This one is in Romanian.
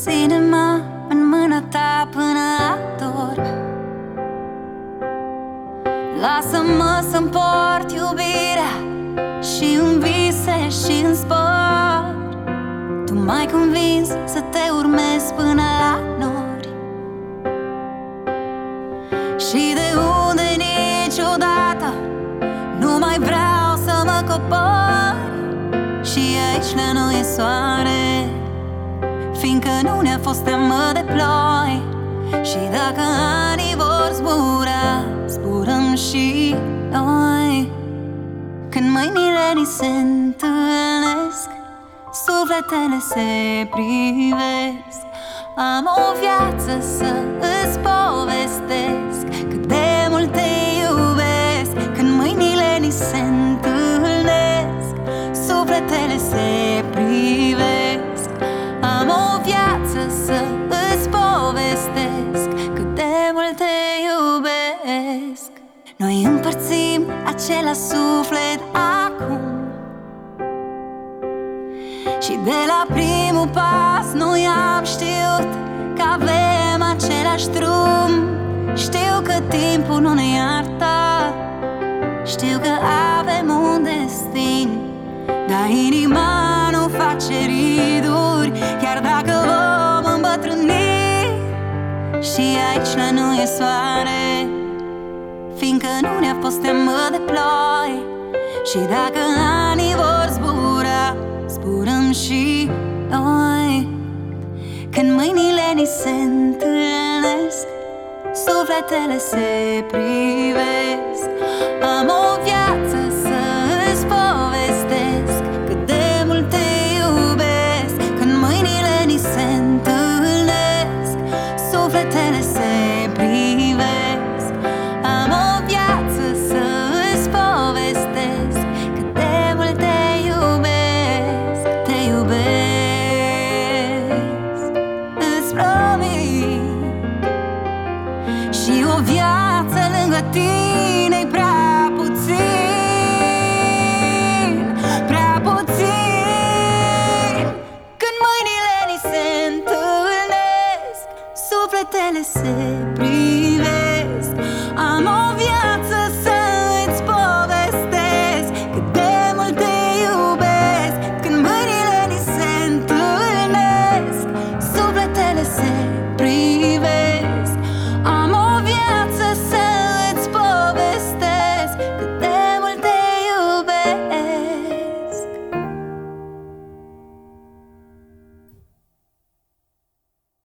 Ține-mă în mâna ta până adorm. Lasă-mă să-mi port iubirea și în vise și în spor. Tu m-ai convins să te urmezi până la nori. Și de unde niciodată nu mai vreau să mă cobor. Și aici la noi e soare, fiindcă nu ne-a fost teamă de ploi. Și dacă anii vor zbura, zburăm și noi. Când mâinile ni se întâlnesc, sufletele se privesc. Am o viață să îți povestesc cât de mult te iubesc. Când mâinile ni se întâlnesc, sufletele se privesc. Am o viață să îți povestesc cât de mult te iubesc. Noi împărțim același suflet acum, și de la primul pas noi am știut că avem același drum. Știu că timpul nu ne iartă, știu că avem un destin, dar inima nu face riduri, chiar dacă vom îmbătrâni. Și aici la noi e soare, fiindcă nu ne-a fost teamă de ploi. Și dacă anii vor zbura, zburăm și noi. Când mâinile ni se întâlnesc, sufletele se privesc. Am o viață să îți povestesc cât de mult te iubesc. Când mâinile ni se întâlnesc, sufletele se privesc. Am o viață să îți povestesc cât de mult te iubesc. Te iubesc, îți promit. Și o viață lângă tine-i prea puțin, prea puțin. Când mâinile ni se întâlnesc, sufletele se prind.